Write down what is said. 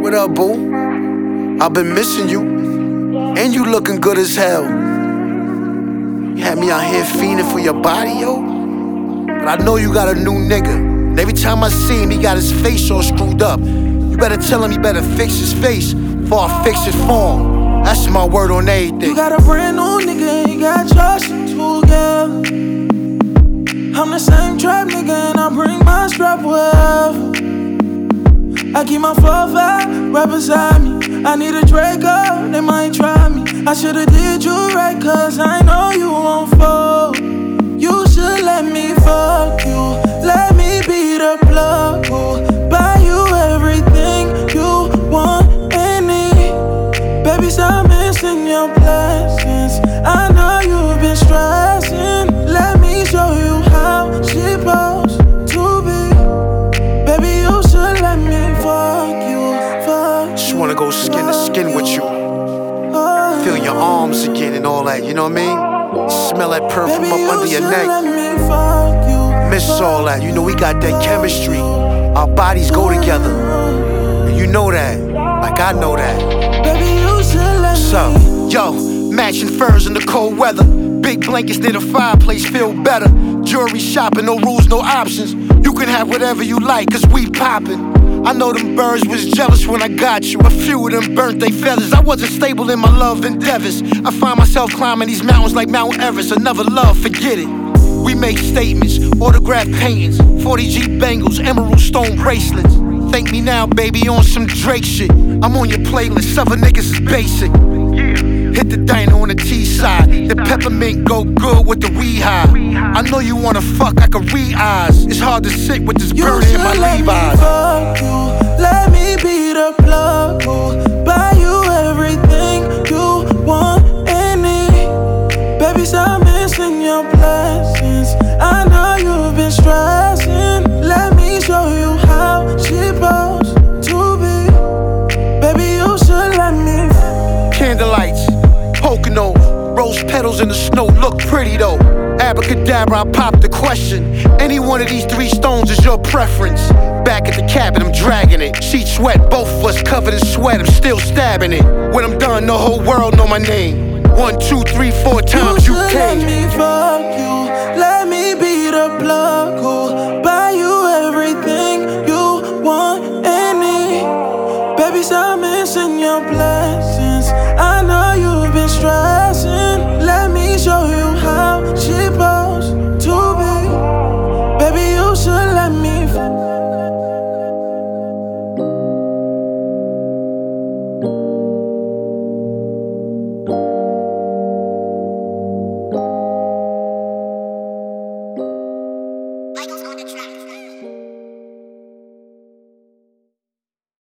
What up, boo? I've been missing you. And you looking good as hell. You had me out here fiending for your body, yo. But I know you got a new nigga. And every time I see him, he got his face all screwed up. You better tell him he better fix his face before I fix his form. That's my word on everything. You got a brand new nigga and you got trust together. I'm the same trap nigga and I bring my strap wherever. I keep my 4-5 right beside me. I need a Draco, they might try me. I should've did you right, cause I know you won't fall. You should let me fuck you. Let me be the plug who buy you everything you want and need. Baby, stop missing your blessings. I know you've been stressing. Let me show you how she supposed to be. Baby, you should let me fuck you, fuck you. Just wanna go skin to skin with you. Feel your arms again and all that, you know what I mean? Smell that perfume Baby, up under your neck. let me fuck you, Miss all that, you know we got that chemistry. Our bodies go together. And you know that, like I know that. Baby, you should let So, me. yo, matching furs in the cold weather. Big blankets near the fireplace feel better. Jewelry shopping, no rules, no options. You can have whatever you like, cause we poppin'. I know them birds was jealous when I got you. A few of them burnt they feathers. I wasn't stable in my love endeavors. I find myself climbing these mountains like Mount Everest. Another love, forget it. We make statements, autograph paintings, 40G bangles, emerald stone bracelets. Thank me now, baby, on some Drake shit. I'm on your playlist, other niggas is basic. Hit the diner on the T-side. The peppermint go good with the weed high. I know you wanna fuck, I can read eyes. It's hard to sit with this bird in my Levi's. Fuck you. Let me be the plug who buy you everything you want and need. Baby, stop missing your blessings. I know you've been stressing. Let me show you how she supposed to be. Baby, you should let me. Candlelights, Pocono, rose petals in the snow look pretty though. Abracadabra, I popped the question. Any one of these 3 stones is your preference. Back at the cabin, I'm dragging it. Sheets wet, both of us covered in sweat. I'm still stabbing it. When I'm done, the whole world know my name. 1, 2, 3, 4 times you came. Let me fuck you. Let me be the plug who buy you everything you want and need. Baby, stop missing your blessings.